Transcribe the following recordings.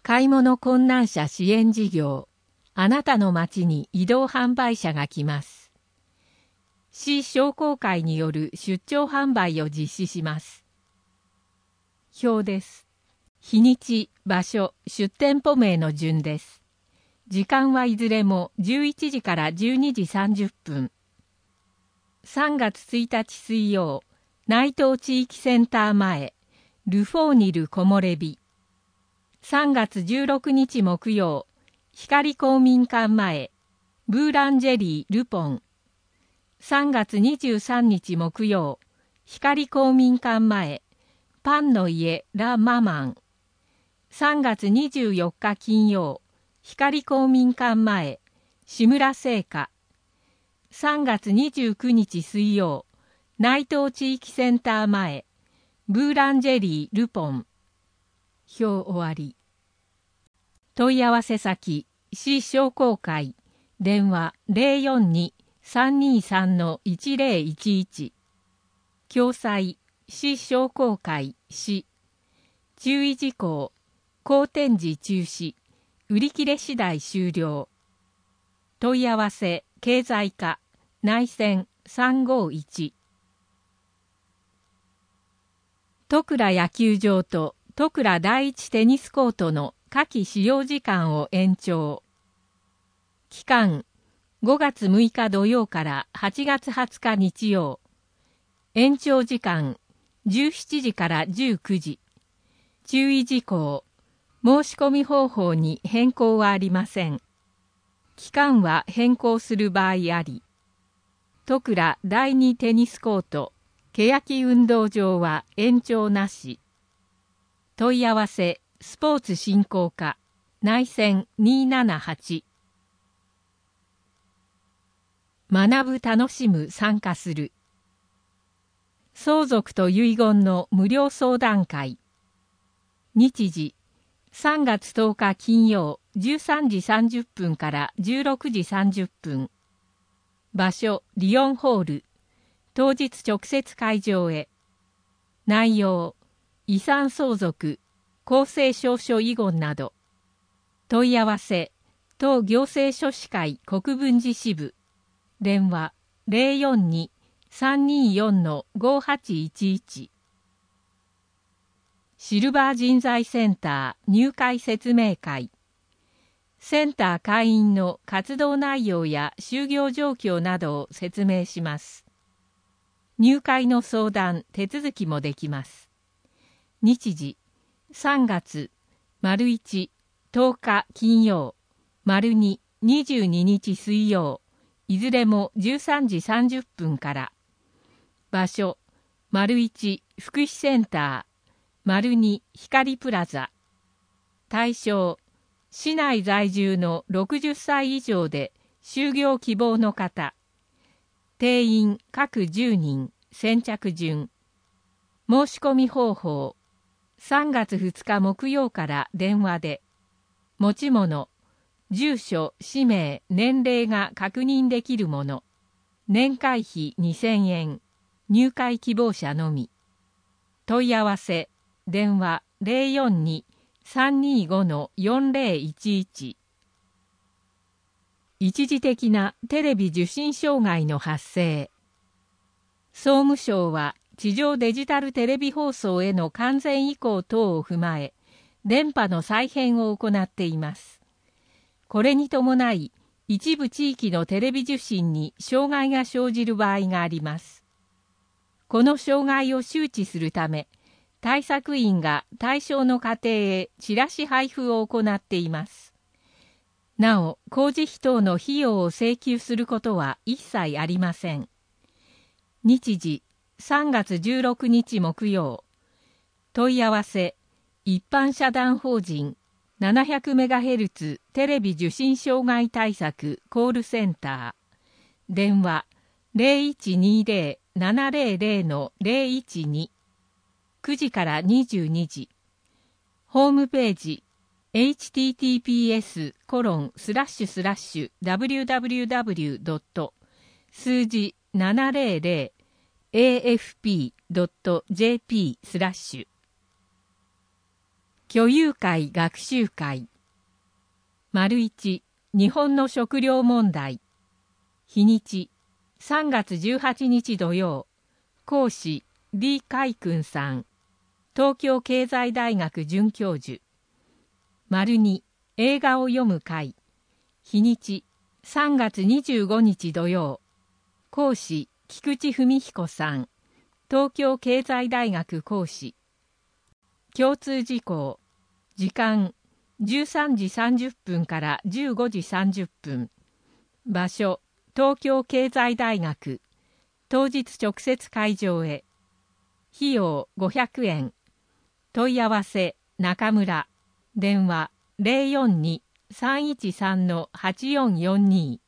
買い物困難者支援事業。あなたの町に移動販売車が来ます。市商工会による出張販売を実施します。表です。日にち、場所、出店舗名の順です。時間はいずれも11時から12時30分。3月1日水曜、内藤地域センター前、ルフォーニル木漏れ日。3月16日木曜、光公民館前、ブーランジェリー・ルポン。3月23日木曜、光公民館前、パンの家・ラ・ママン。3月24日金曜、光公民館前、志村製菓。3月29日水曜、内藤地域センター前、ブーランジェリー・ルポン。表終わり。問い合わせ先、市商工会、電話042-323-1011。共催、市商工会、市。注意事項、公展示中止、売り切れ次第終了。問い合わせ、経済課、内線351。戸倉野球場と戸倉第一テニスコートの夏季使用時間を延長。期間、5月6日土曜から8月20日日曜。延長時間、17時から19時。注意事項、申し込み方法に変更はありません。期間は変更する場合あり。戸倉第二テニスコート、欅運動場は延長なし。問い合わせ、スポーツ振興課、内線278。学ぶ楽しむ参加する。相続と遺言の無料相談会。日時、3月10日金曜13時30分から16時30分。場所、リオンホール。当日直接会場へ。内容、遺産相続、公正証書遺言など。問い合わせ、当行政書士会国分寺支部。電話042-324-5811。シルバー人材センター入会説明会。センター会員の活動内容や就業状況などを説明します。入会の相談、手続きもできます。日時、3月、1、10日金曜、2、22日水曜、いずれも13時30分から。場所、1、福祉センター、2、光プラザ。対象、市内在住の60歳以上で就業希望の方。定員各10人、先着順。申し込み方法。3月2日木曜から電話で。持ち物、住所、氏名、年齢が確認できるもの。年会費2000円。入会希望者のみ。問い合わせ、電話042-325-4011。一時的なテレビ受信障害の発生。総務省は地上デジタルテレビ放送への完全移行等を踏まえ、電波の再編を行っています。これに伴い、一部地域のテレビ受信に障害が生じる場合があります。この障害を周知するため、対策員が対象の家庭へチラシ配布を行っています。なお、工事費等の費用を請求することは一切ありません。日時、3月16日木曜。問い合わせ、一般社団法人 700MHz テレビ受信障害対策コールセンター。電話0120-700-012。9時から22時。ホームページhttps://www. 数字700afp.jp/ 居有会学習会。丸1、日本の食料問題。日にち、3月18日土曜。講師、李海君さん。東京経済大学准教授。丸2、映画を読む会。日にち、3月25日土曜。講師、菊池文彦さん。東京経済大学講師。共通事項。時間、13時30分から15時30分。場所、東京経済大学。当日直接会場へ。費用500円。問い合わせ、中村。電話、042-313-8442。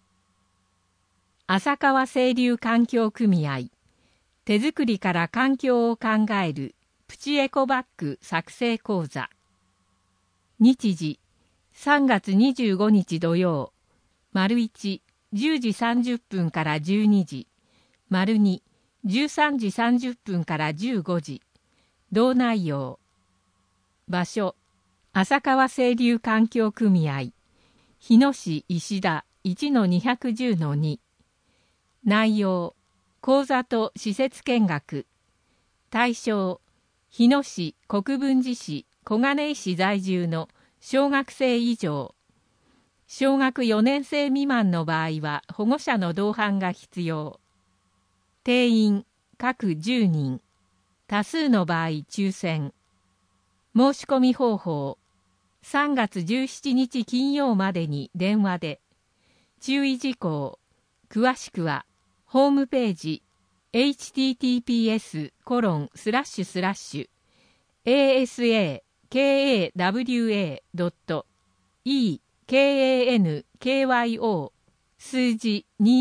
浅川清流環境組合。手作りから環境を考えるプチエコバッグ作成講座。日時、3月25日土曜。丸1、10時30分から12時。丸2、13時30分から15時。同内容。場所、浅川清流環境組合。日野市石田 1-210-2。内容、講座と施設見学。対象、日野市国分寺市小金井市在住の小学生以上。小学4年生未満の場合は保護者の同伴が必要。定員、各10人。多数の場合抽選。申し込み方法。3月17日金曜までに電話で。注意事項。詳しくは、ホームページ、https://asakawa.ekanyko 数字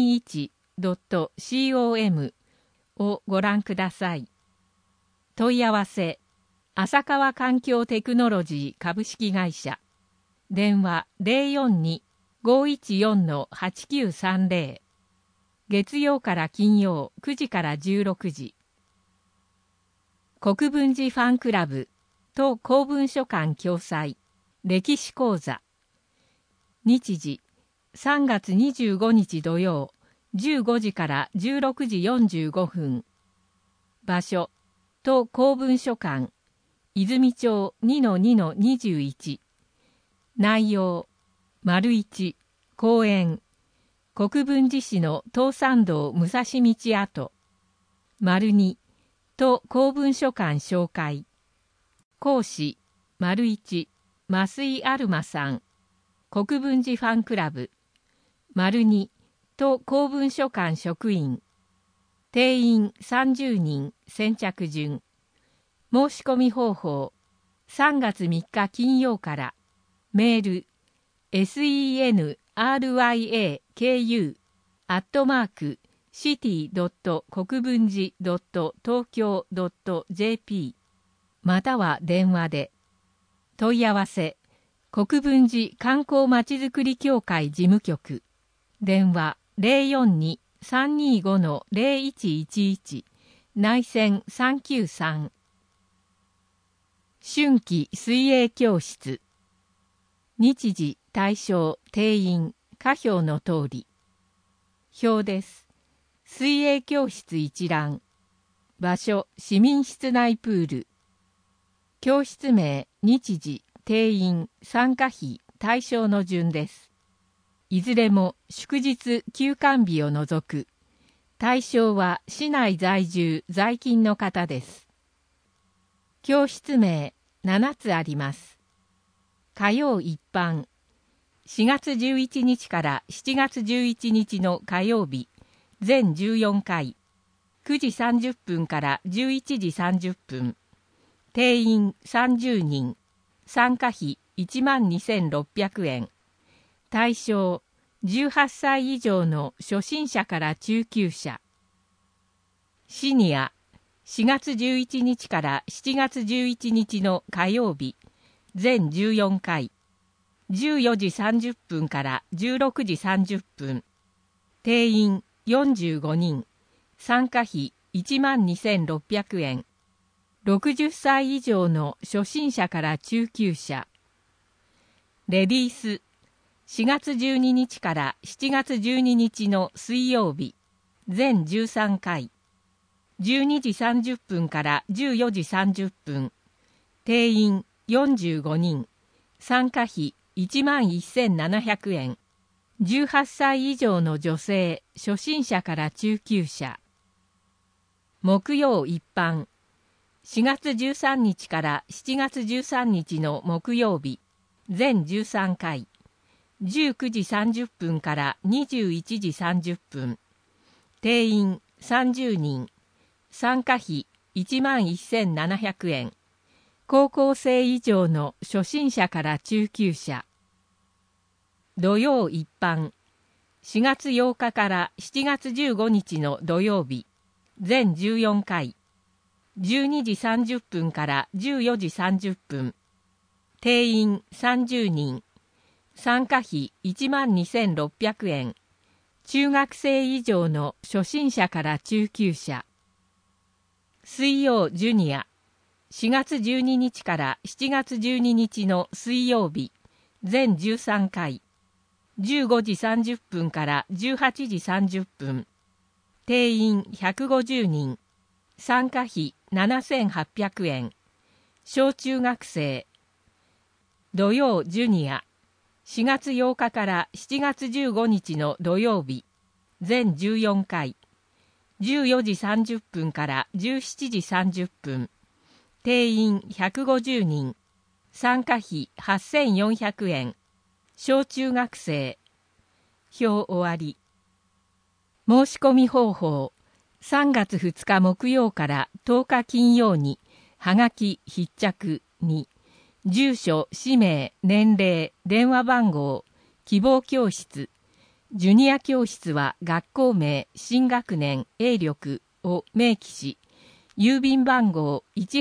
21.com をご覧ください。問い合わせ、浅川環境テクノロジー株式会社。電話042-514-8930。月曜から金曜9時から16時。国分寺ファンクラブと公文書館共催歴史講座。日時、3月25日土曜15時から16時45分。場所、と公文書館泉町 2-2-21。内容、丸1、講演。国分寺市の東山道武蔵道跡。丸2、と公文書館紹介。講師、丸1、増井アルマさん。国分寺ファンクラブ。丸2、と公文書館職員。定員30人、先着順。申し込み方法。3月3日金曜から。メール、city@city.国分寺.tokyo.jp または電話で。問い合わせ、国分寺観光まちづくり協会事務局。電話042-325-0111内線393。春季水泳教室。日時、対象、定員、下表の通り。表です。水泳教室一覧。場所、市民室内プール。教室名、日時、定員、参加費、対象の順です。いずれも祝日休館日を除く。対象は市内在住在勤の方です。教室名7つあります。火曜一般。4月11日から7月11日の火曜日、全14回。9時30分から11時30分。定員30人。参加費12,600円。対象、18歳以上の初心者から中級者。シニア、4月11日から7月11日の火曜日、全14回。14時30分から16時30分。定員45人。参加費12,600円。 60歳以上の初心者から中級者。レディース、4月12日から7月12日の水曜日、全13回。12時30分から14時30分。定員45人。参加費11,700円。18歳以上の女性、初心者から中級者。木曜一般。4月13日から7月13日の木曜日、全13回。19時30分から21時30分。定員30人。参加費11,700円。高校生以上の初心者から中級者。土曜一般。4月8日から7月15日の土曜日。全14回。12時30分から14時30分。定員30人。参加費12,600円。中学生以上の初心者から中級者。水曜ジュニア。4月12日から7月12日の水曜日。全13回。15時30分から18時30分。定員150人。参加費7,800円。小中学生。土曜ジュニア。4月8日から7月15日の土曜日。全14回。14時30分から17時30分。定員150人。参加費8,400円。小中学生。表終わり。申し込み方法。3月2日木曜から10日金曜に、はがき必着に、住所、氏名、年齢、電話番号、希望教室、ジュニア教室は学校名、新学年、英力を明記し、郵便番号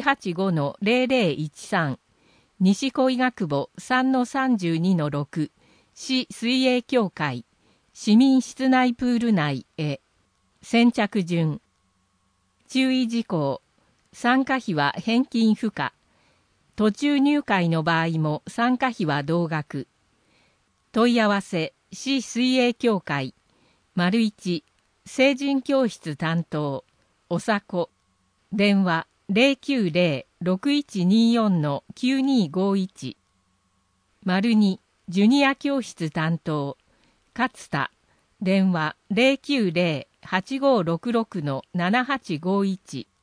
185-0013、西小医学部 3-32-6、市水泳協会、市民室内プール内へ。先着順。注意事項。参加費は返金不可。途中入会の場合も参加費は同額。問い合わせ、市水泳協会。1、成人教室担当。おさこ。電話 090-6124-9251。2、ジュニア教室担当。勝田。電話 090-8566-7851。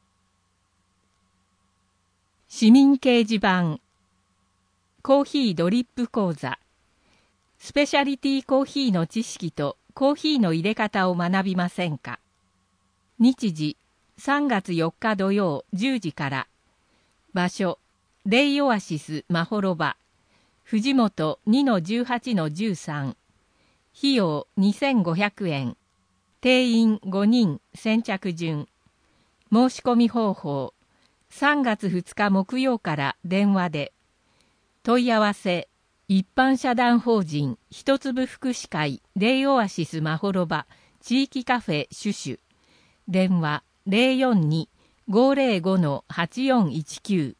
市民掲示板。コーヒードリップ講座。スペシャリティコーヒーの知識とコーヒーの入れ方を学びませんか。日時、3月4日土曜10時から。場所、レイオアシスまほろば。藤本 2-18-13。費用2,500円。定員5人先着順。申し込み方法。3月2日木曜から電話で。問い合わせ。一般社団法人一粒福祉会レイオアシスまほろば地域カフェシュシュ。電話 042-505-8419。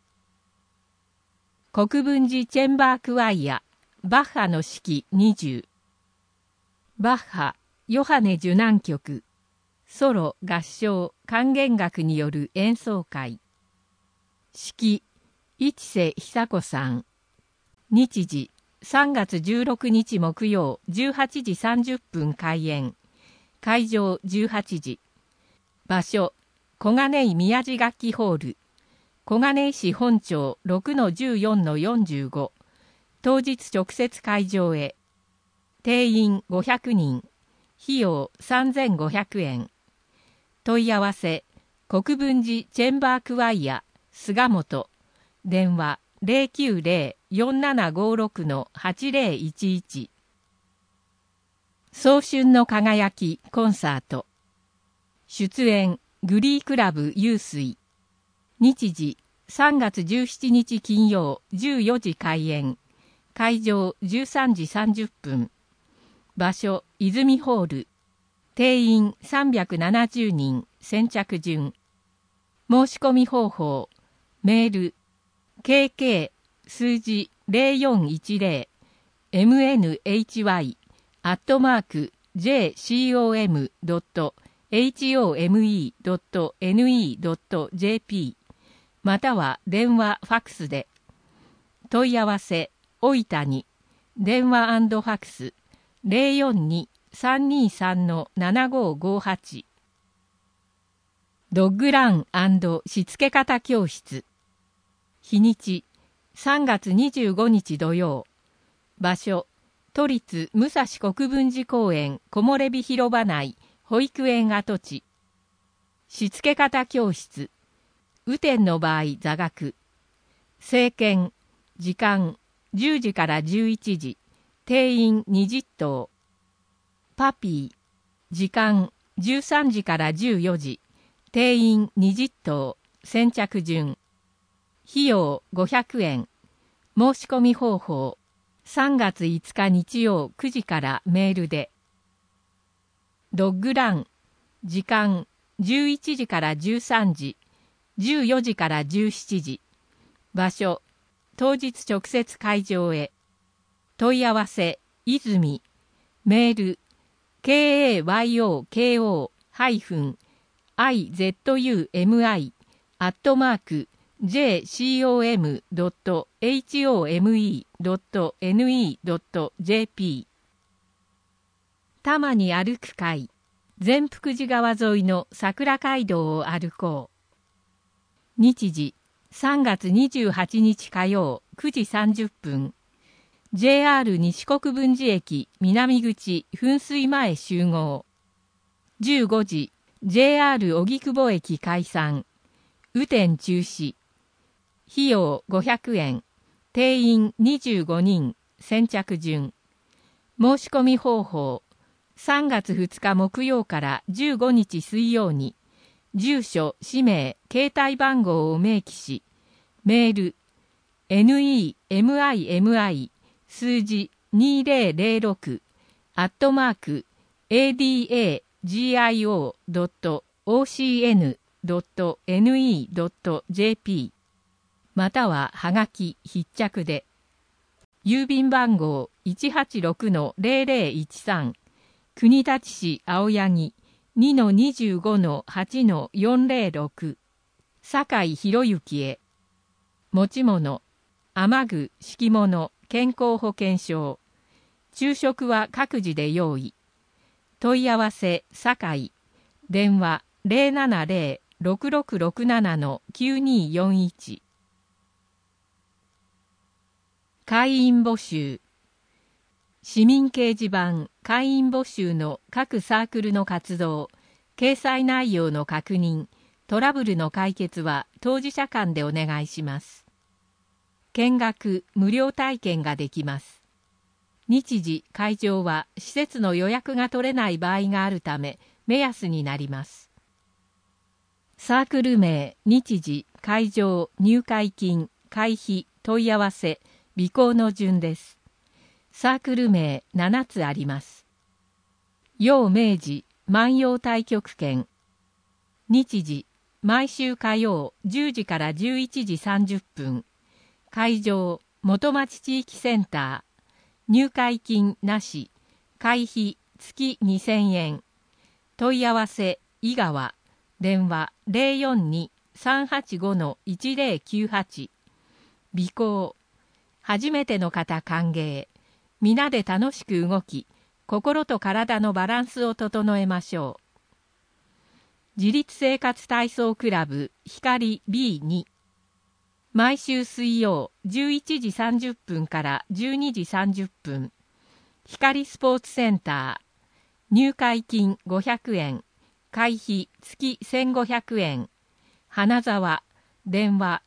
国分寺チェンバークワイア。バッハの式20。バッハ、ヨハネ受難曲。ソロ、合唱、管弦楽による演奏会。式、市瀬久子さん。日時、3月16日木曜18時30分開演。会場18時。場所、小金井宮地楽器ホール。小金井市本町 6-14-45。当日直接会場へ。定員500人。費用3,500円。問い合わせ、国分寺チェンバークワイア、菅本。電話090-4756-8011。早春の輝きコンサート。出演、グリークラブ湧水。日時、3月17日金曜14時開演。会場13時30分。場所、泉ホール。定員370人先着順。申し込み方法。 メール KK 数字0410 mnhy@jcom.home.ne.jp または電話ファックスで。問い合わせおいたに電話&ファックス 042-323-7558 ドッグラン&しつけ方教室。日にち3月25日土曜。場所都立武蔵国分寺公園木漏れ日広場内保育園跡地。しつけ方教室。雨天の場合座学。生検時間10時から11時。定員20頭。パピー時間13時から14時。定員20頭。先着順。費用500円。申し込み方法3月5日日曜9時からメールで。ドッグラン時間11時から13時。14時から17時。場所当日直接会場へ。問い合わせ泉。メール kayoi-izumi@jcom.home.ne.jp 多摩に歩く会。善福寺川沿いの桜街道を歩こう。日時3月28日火曜9時30分。JR 西国分寺駅南口噴水前集合。15時 JR 荻窪駅解散。雨天中止。費用500円。定員25人。先着順。申し込み方法3月2日木曜から15日水曜に住所、氏名、携帯番号を明記し、メール NEMIMI 数字2006 @agio.ocn.ne.jp またははがき必着で。郵便番号 186-0013 国立市青柳 2-25-8-406 堺博之へ。持ち物雨具、敷物、健康保険証。昼食は各自で用意。問い合わせ堺。電話 070-6667-9241。会員募集。市民掲示板会員募集の各サークルの活動、掲載内容の確認、トラブルの解決は当事者間でお願いします。見学、無料体験ができます。日時、会場は施設の予約が取れない場合があるため目安になります。サークル名、日時、会場、入会金、会費、問い合わせ、備考の順です。サークル名7つあります。陽明治万葉太極拳。日時毎週火曜10時から11時30分。会場元町地域センター。入会金なし。会費月2000円。問い合わせ井川。電話 042-385-1098。備考初めての方歓迎。皆で楽しく動き、心と体のバランスを整えましょう。自立生活体操クラブ光 B2。毎週水曜11時30分から12時30分。光スポーツセンター。入会金500円。会費月1500円。花沢。電話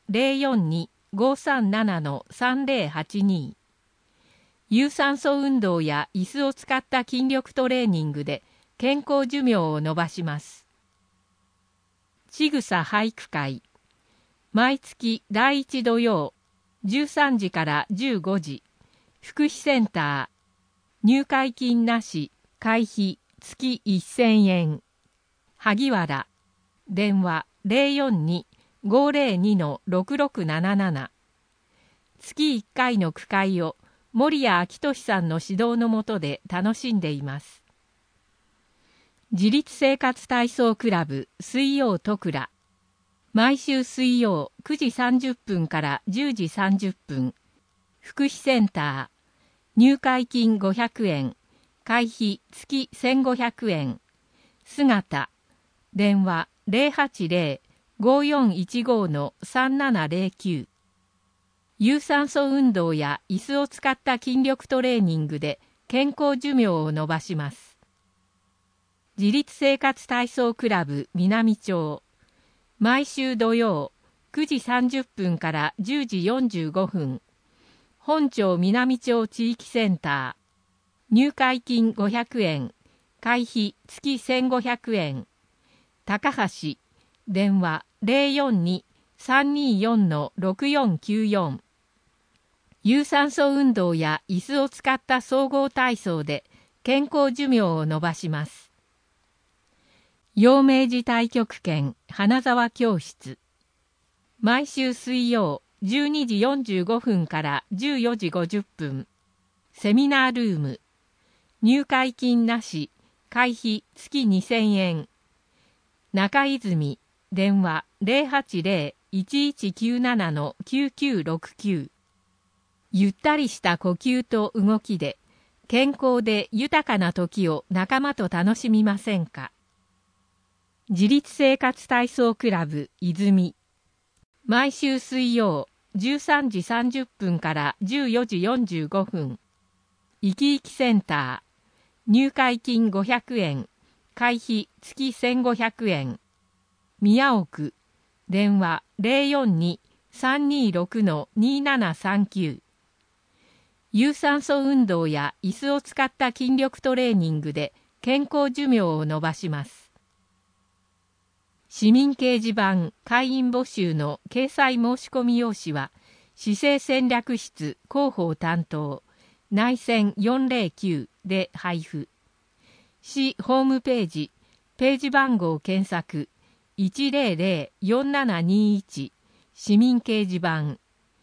042-537-3082。有酸素運動や椅子を使った筋力トレーニングで健康寿命を延ばします。ちぐさ俳句会。毎月第1土曜13時から15時。福祉センター。入会金なし。会費月1000円。萩原。電話 502-6677。月1回の句会を森谷昭俊さんの指導の下で楽しんでいます。自立生活体操クラブ水曜とくら。毎週水曜9時30分から10時30分。福祉センター。入会金500円。会費月1500円。姿。電話080-5415-3709。有酸素運動や椅子を使った筋力トレーニングで健康寿命を延ばします。自立生活体操クラブ南町。毎週土曜9時30分から10時45分。本町南町地域センター。入会金500円。会費月1500円。高橋。電話042-324-6494。有酸素運動や椅子を使った総合体操で健康寿命を延ばします。陽明寺太極拳花沢教室。毎週水曜12時45分から14時50分。セミナールーム。入会金なし。会費月2000円。中泉。電話080-1197-9969。ゆったりした呼吸と動きで健康で豊かな時を仲間と楽しみませんか。自立生活体操クラブ泉。毎週水曜13時30分から14時45分。いきいきセンター。入会金500円。会費月1500円。宮奥。電話042-326-2739。有酸素運動や椅子を使った筋力トレーニングで健康寿命を延ばします。市民掲示板会員募集の掲載申し込み用紙は市政戦略室広報担当内線409で配布。市ホームページページ番号検索100-4721市民掲示板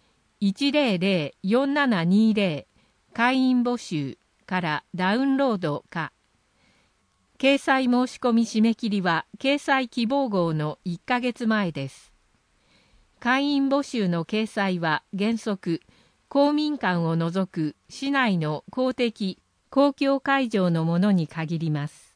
100-4720会員募集からダウンロードか。掲載申し込み締め切りは掲載希望号の1ヶ月前です。会員募集の掲載は原則公民館を除く市内の公的公共会場のものに限ります。